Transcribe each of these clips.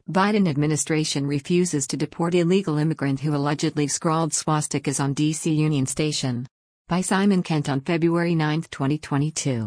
Biden administration refuses to deport illegal immigrant who allegedly scrawled swastikas on D.C. Union Station. By Simon Kent on February 9, 2022.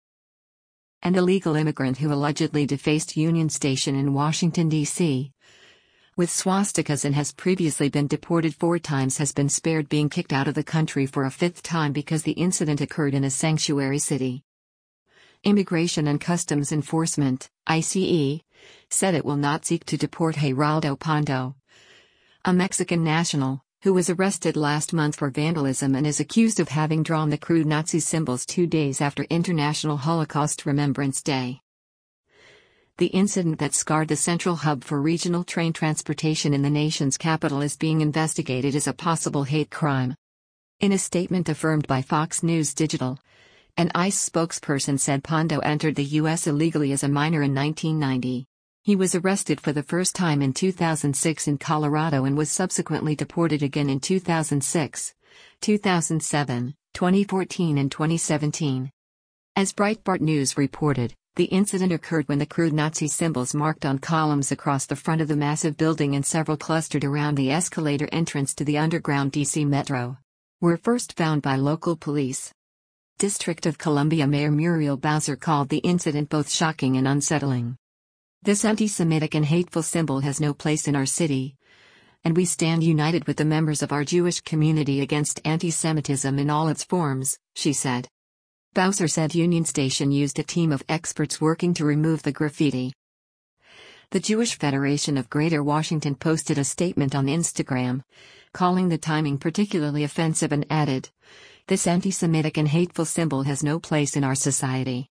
An illegal immigrant who allegedly defaced Union Station in Washington, D.C. with swastikas and has previously been deported 4 times has been spared being kicked out of the country for a 5th time because the incident occurred in a sanctuary city. Immigration and Customs Enforcement, ICE, said it will not seek to deport Geraldo Pondo, a Mexican national, who was arrested last month for vandalism and is accused of having drawn the crude Nazi symbols 2 days after International Holocaust Remembrance Day. The incident that scarred the central hub for regional train transportation in the nation's capital is being investigated as a possible hate crime. In a statement affirmed by Fox News Digital, an ICE spokesperson said Pondo entered the U.S. illegally as a minor in 1990. He was arrested for the first time in 2006 in Colorado and was subsequently deported again in 2006, 2007, 2014 and 2017. As Breitbart News reported, the incident occurred when the crude Nazi symbols marked on columns across the front of the massive building and several clustered around the escalator entrance to the underground DC Metro were first found by local police. District of Columbia Mayor Muriel Bowser called the incident both shocking and unsettling. "This anti-Semitic and hateful symbol has no place in our city, and we stand united with the members of our Jewish community against anti-Semitism in all its forms," she said. Bowser said Union Station used a team of experts working to remove the graffiti. The Jewish Federation of Greater Washington posted a statement on Instagram, calling the timing particularly offensive and added, "This anti-Semitic and hateful symbol has no place in our society."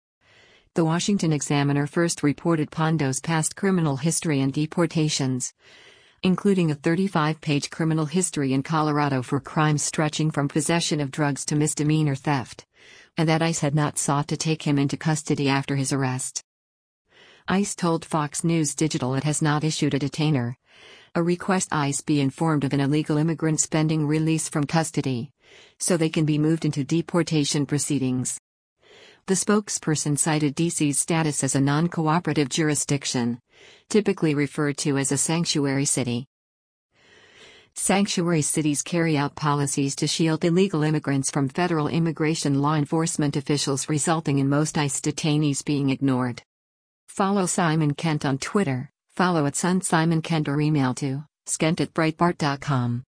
The Washington Examiner first reported Pondo's past criminal history and deportations, including a 35-page criminal history in Colorado for crimes stretching from possession of drugs to misdemeanor theft, and that ICE had not sought to take him into custody after his arrest. ICE told Fox News Digital it has not issued a detainer, a request ICE be informed of an illegal immigrant's pending release from custody, so they can be moved into deportation proceedings. The spokesperson cited D.C.'s status as a non-cooperative jurisdiction, typically referred to as a sanctuary city. Sanctuary cities carry out policies to shield illegal immigrants from federal immigration law enforcement officials, resulting in most ICE detainees being ignored. Follow Simon Kent on Twitter, follow @SunSimonKent or email to skent@breitbart.com.